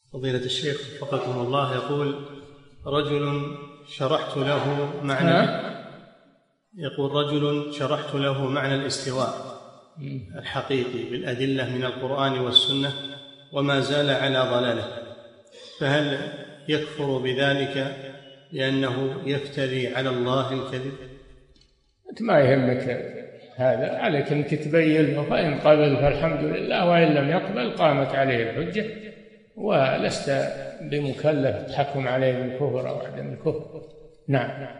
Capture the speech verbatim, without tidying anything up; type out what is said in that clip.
فضيلة الشيخ وفقكم الله، يقول رجل شرحت له معنى يقول رجل شرحت له معنى الاستواء الحقيقي بالأدلة من القرآن والسنة وما زال على ضلاله، فهل يكفر بذلك لأنه يفتري على الله الكذب؟ أنت ما يهمك هذا، عليك أنك تبين له، فإن قبل فالحمد لله، وإن لم يقبل قامت عليه الحجة، ولست بمكلف تحكم عليه بالكفر أو عدم الكفر. نعم.